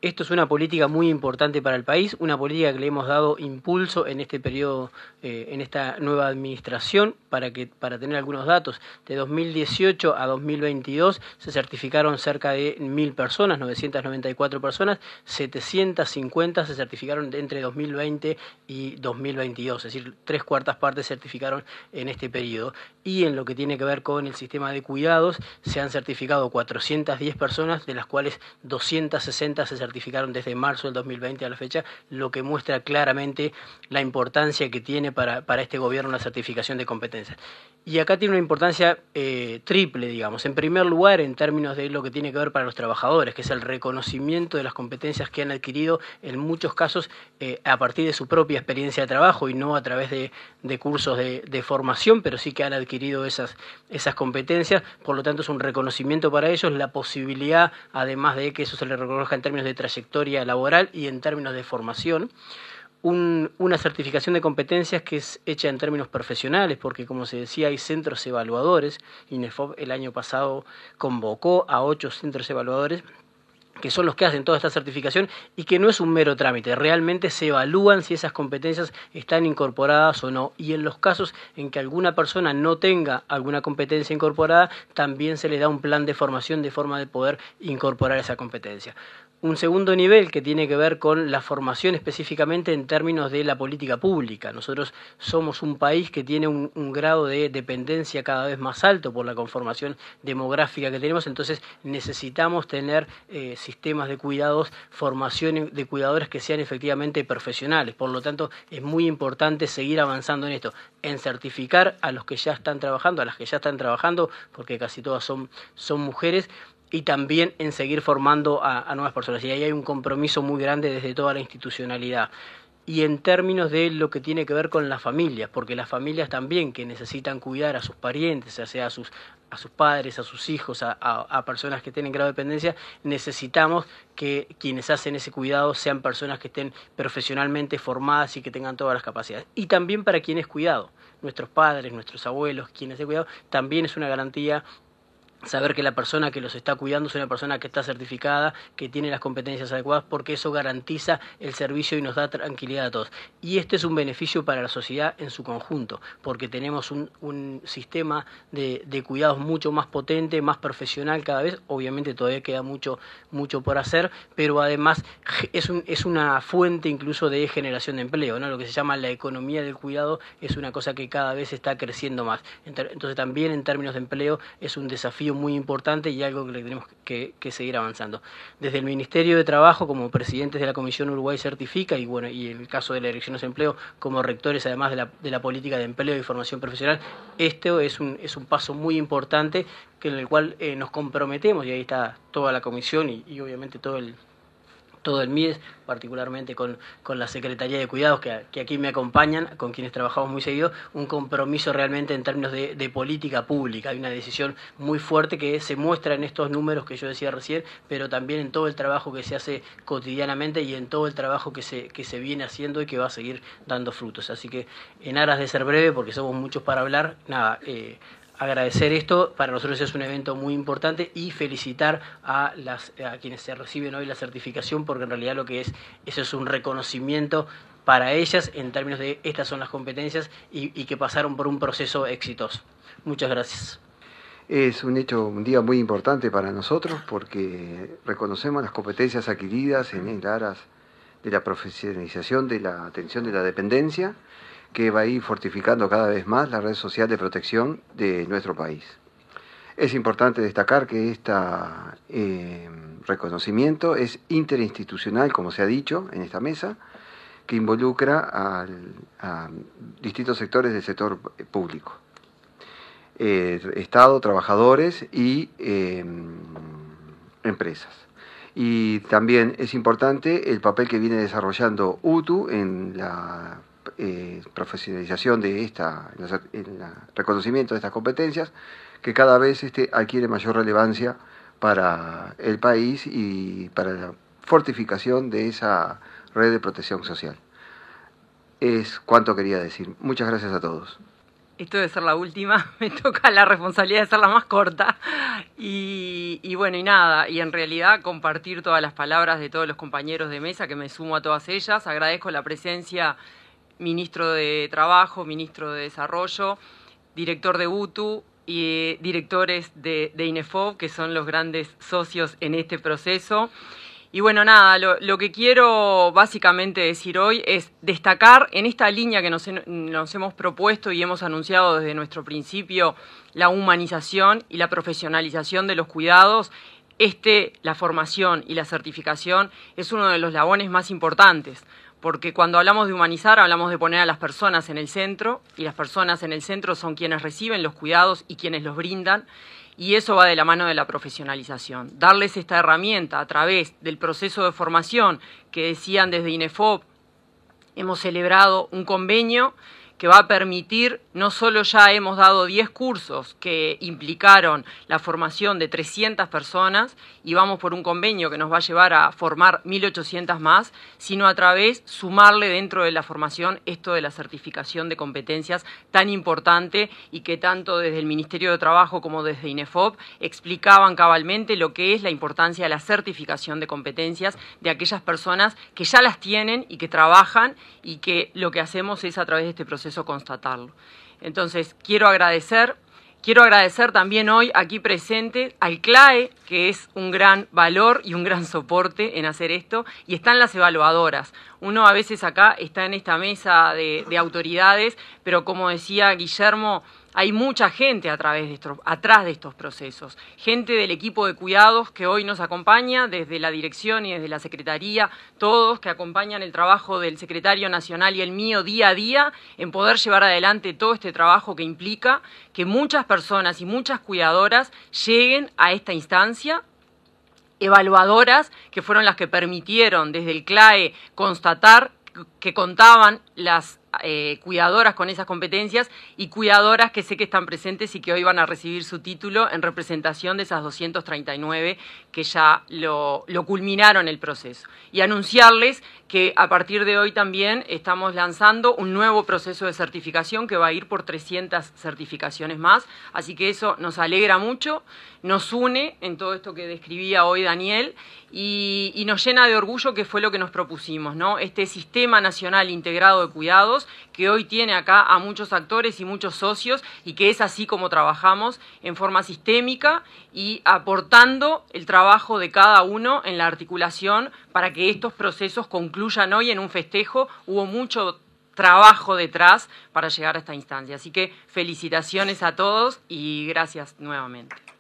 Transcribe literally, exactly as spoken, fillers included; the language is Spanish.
Esto es una política muy importante para el país, una política que le hemos dado impulso en este periodo, eh, en esta nueva administración, para, que, para tener algunos datos. De dos mil dieciocho a dos mil veintidós se certificaron cerca de mil personas, novecientas noventa y cuatro personas, setecientas cincuenta se certificaron entre dos mil veinte y dos mil veintidós, es decir, tres cuartas partes certificaron en este periodo. Y en lo que tiene que ver con el sistema de cuidados, se han certificado cuatrocientas diez personas, de las cuales doscientas sesenta se certificaron desde marzo del dos mil veinte a la fecha, lo que muestra claramente la importancia que tiene para, para este gobierno la certificación de competencias. Y acá tiene una importancia eh, triple, digamos. En primer lugar, en términos de lo que tiene que ver para los trabajadores, que es el reconocimiento de las competencias que han adquirido en muchos casos eh, a partir de su propia experiencia de trabajo y no a través de, de cursos de, de formación, pero sí que han adquirido esas, esas competencias. Por lo tanto, es un reconocimiento para ellos, la posibilidad, además de que eso se les reconozca en términos de trayectoria laboral y en términos de formación. Un, una certificación de competencias que es hecha en términos profesionales, porque como se decía, hay centros evaluadores. INEFOP el año pasado convocó a ocho centros evaluadores que son los que hacen toda esta certificación y que no es un mero trámite, realmente se evalúan si esas competencias están incorporadas o no, y en los casos en que alguna persona no tenga alguna competencia incorporada, también se le da un plan de formación de forma de poder incorporar esa competencia. Un segundo nivel que tiene que ver con la formación específicamente en términos de la política pública. Nosotros somos un país que tiene un, un grado de dependencia cada vez más alto por la conformación demográfica que tenemos, entonces necesitamos tener eh, sistemas de cuidados, formación de cuidadores que sean efectivamente profesionales. Por lo tanto, es muy importante seguir avanzando en esto, en certificar a los que ya están trabajando, a las que ya están trabajando, porque casi todas son, son mujeres, y también en seguir formando a, a nuevas personas. Y ahí hay un compromiso muy grande desde toda la institucionalidad. Y en términos de lo que tiene que ver con las familias, porque las familias también que necesitan cuidar a sus parientes, ya sea a sus, a sus padres, a sus hijos, a, a, a personas que tienen grado de dependencia, necesitamos que quienes hacen ese cuidado sean personas que estén profesionalmente formadas y que tengan todas las capacidades. Y también para quienes cuidado, nuestros padres, nuestros abuelos, quienes de cuidado, también es una garantía saber que la persona que los está cuidando es una persona que está certificada, que tiene las competencias adecuadas, porque eso garantiza el servicio y nos da tranquilidad a todos. Y este es un beneficio para la sociedad en su conjunto, porque tenemos un, un sistema de, de cuidados mucho más potente, más profesional cada vez. Obviamente todavía queda mucho, mucho por hacer, pero además es, un, es una fuente incluso de generación de empleo, ¿no? Lo que se llama la economía del cuidado es una cosa que cada vez está creciendo más. Entonces también en términos de empleo es un desafío muy importante y algo que le tenemos que, que seguir avanzando. Desde el Ministerio de Trabajo, como presidentes de la Comisión Uruguay Certifica, y bueno, y en el caso de la Dirección de Empleo, como rectores además de la, de la política de empleo y formación profesional, este es un, es un paso muy importante que en el cual eh, nos comprometemos, y ahí está toda la comisión y, y obviamente todo el todo el M I E S, particularmente con, con la Secretaría de Cuidados, que, que aquí me acompañan, con quienes trabajamos muy seguido, un compromiso realmente en términos de, de política pública. Hay una decisión muy fuerte que se muestra en estos números que yo decía recién, pero también en todo el trabajo que se hace cotidianamente y en todo el trabajo que se, que se viene haciendo y que va a seguir dando frutos. Así que, en aras de ser breve, porque somos muchos para hablar, nada, eh, agradecer esto, para nosotros es un evento muy importante, y felicitar a, las, a quienes se reciben hoy la certificación, porque en realidad lo que es, eso es un reconocimiento para ellas en términos de estas son las competencias y, y que pasaron por un proceso exitoso. Muchas gracias. Es un hecho, un día muy importante para nosotros porque reconocemos las competencias adquiridas en el aras de la profesionalización de la atención de la dependencia, que va a ir fortificando cada vez más la red social de protección de nuestro país. Es importante destacar que este eh, reconocimiento es interinstitucional, como se ha dicho en esta mesa, que involucra al, a distintos sectores del sector público. Eh, Estado, trabajadores y eh, empresas. Y también es importante el papel que viene desarrollando U T U en la eh, profesionalización de esta, en el reconocimiento de estas competencias, que cada vez este, adquiere mayor relevancia para el país y para la fortificación de esa red de protección social. Es cuanto quería decir. Muchas gracias a todos. Esto de ser la última, me toca la responsabilidad de ser la más corta. Y, y bueno, y nada, y en realidad compartir todas las palabras de todos los compañeros de mesa, que me sumo a todas ellas. Agradezco la presencia, ministro de Trabajo, ministro de Desarrollo, director de U T U y eh, directores de, de INEFOB, que son los grandes socios en este proceso. Y bueno, nada, lo, lo que quiero básicamente decir hoy es destacar en esta línea que nos, nos hemos propuesto y hemos anunciado desde nuestro principio, la humanización y la profesionalización de los cuidados. Este, la formación y la certificación es uno de los eslabones más importantes, porque cuando hablamos de humanizar hablamos de poner a las personas en el centro, y las personas en el centro son quienes reciben los cuidados y quienes los brindan. Y eso va de la mano de la profesionalización. Darles esta herramienta a través del proceso de formación que decían desde INEFOB, hemos celebrado un convenio que va a permitir, no solo ya hemos dado diez cursos que implicaron la formación de trescientas personas y vamos por un convenio que nos va a llevar a formar mil ochocientas más, sino a través sumarle dentro de la formación esto de la certificación de competencias tan importante y que tanto desde el Ministerio de Trabajo como desde INEFOB explicaban cabalmente lo que es la importancia de la certificación de competencias de aquellas personas que ya las tienen y que trabajan y que lo que hacemos es a través de este proceso constatarlo. Entonces, quiero agradecer, quiero agradecer también hoy aquí presente al CLAE, que es un gran valor y un gran soporte en hacer esto, y están las evaluadoras. Uno a veces acá está en esta mesa de, de autoridades, pero como decía Guillermo, hay mucha gente a través de estos, atrás de estos procesos, gente del equipo de cuidados que hoy nos acompaña desde la dirección y desde la secretaría, todos que acompañan el trabajo del secretario nacional y el mío día a día en poder llevar adelante todo este trabajo que implica que muchas personas y muchas cuidadoras lleguen a esta instancia, evaluadoras que fueron las que permitieron desde el CLAE constatar que contaban las Eh, cuidadoras con esas competencias y cuidadoras que sé que están presentes y que hoy van a recibir su título en representación de esas doscientas treinta y nueve que ya lo, lo culminaron el proceso. Y anunciarles que a partir de hoy también estamos lanzando un nuevo proceso de certificación que va a ir por trescientas certificaciones más, así que eso nos alegra mucho, nos une en todo esto que describía hoy Daniel y, y nos llena de orgullo, que fue lo que nos propusimos, ¿no? Este Sistema Nacional Integrado de Cuidados, que hoy tiene acá a muchos actores y muchos socios y que es así como trabajamos en forma sistémica y aportando el trabajo de cada uno en la articulación para que estos procesos concluyan hoy en un festejo. Hubo mucho trabajo detrás para llegar a esta instancia. Así que felicitaciones a todos y gracias nuevamente.